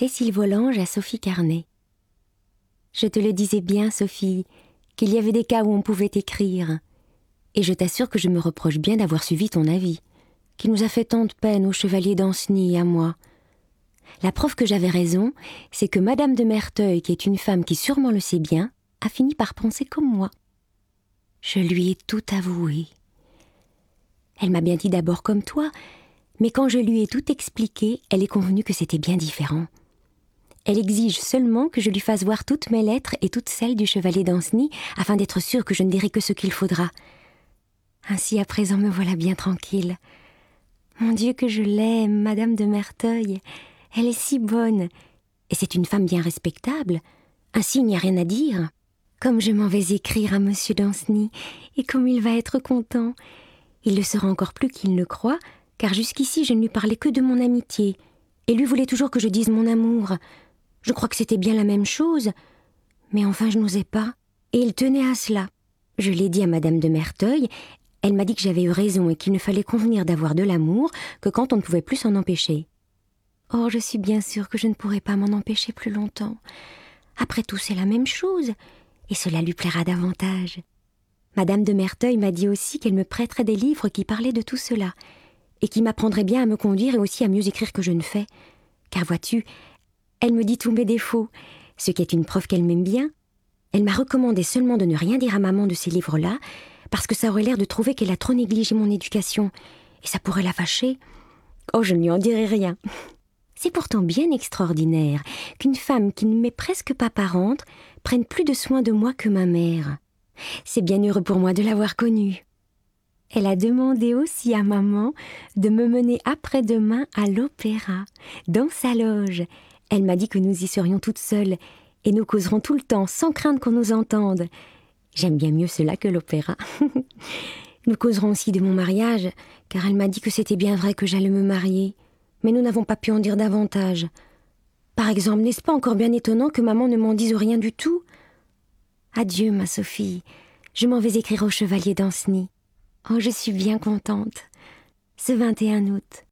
Cécile Volange à Sophie Carnet. Je te le disais bien, Sophie, qu'il y avait des cas où on pouvait écrire. Et je t'assure que je me reproche bien d'avoir suivi ton avis, qui nous a fait tant de peine au chevalier d'Ancenis et à moi. La preuve que j'avais raison, c'est que Madame de Merteuil, qui est une femme qui sûrement le sait bien, a fini par penser comme moi. Je lui ai tout avoué. Elle m'a bien dit d'abord comme toi, mais quand je lui ai tout expliqué, elle est convenue que c'était bien différent. Elle exige seulement que je lui fasse voir toutes mes lettres et toutes celles du chevalier d'Ancenis, afin d'être sûre que je ne dirai que ce qu'il faudra. Ainsi, à présent, me voilà bien tranquille. Mon Dieu, que je l'aime, Madame de Merteuil. Elle est si bonne. Et c'est une femme bien respectable. Ainsi, il n'y a rien à dire. Comme je m'en vais écrire à Monsieur d'Ancenis, et comme il va être content. Il le sera encore plus qu'il ne croit, car jusqu'ici, je ne lui parlais que de mon amitié. Et lui voulait toujours que je dise mon amour. Je crois que c'était bien la même chose. Mais enfin, je n'osais pas. Et il tenait à cela. Je l'ai dit à Madame de Merteuil. Elle m'a dit que j'avais eu raison et qu'il ne fallait convenir d'avoir de l'amour que quand on ne pouvait plus s'en empêcher. Or, je suis bien sûre que je ne pourrai pas m'en empêcher plus longtemps. Après tout, c'est la même chose. Et cela lui plaira davantage. Madame de Merteuil m'a dit aussi qu'elle me prêterait des livres qui parlaient de tout cela, et qui m'apprendraient bien à me conduire et aussi à mieux écrire que je ne fais. Car vois-tu, elle me dit tous mes défauts, ce qui est une preuve qu'elle m'aime bien. Elle m'a recommandé seulement de ne rien dire à maman de ces livres-là, parce que ça aurait l'air de trouver qu'elle a trop négligé mon éducation, et ça pourrait la fâcher. Oh, je ne lui en dirai rien. C'est pourtant bien extraordinaire qu'une femme qui ne m'est presque pas parente prenne plus de soin de moi que ma mère. C'est bien heureux pour moi de l'avoir connue. Elle a demandé aussi à maman de me mener après-demain à l'opéra, dans sa loge. Elle m'a dit que nous y serions toutes seules, et nous causerons tout le temps, sans craindre qu'on nous entende. J'aime bien mieux cela que l'opéra. Nous causerons aussi de mon mariage, car elle m'a dit que c'était bien vrai que j'allais me marier. Mais nous n'avons pas pu en dire davantage. Par exemple, n'est-ce pas encore bien étonnant que maman ne m'en dise rien du tout ? Adieu, ma Sophie. Je m'en vais écrire au chevalier d'Ancenis. Oh, je suis bien contente. Ce 21 août.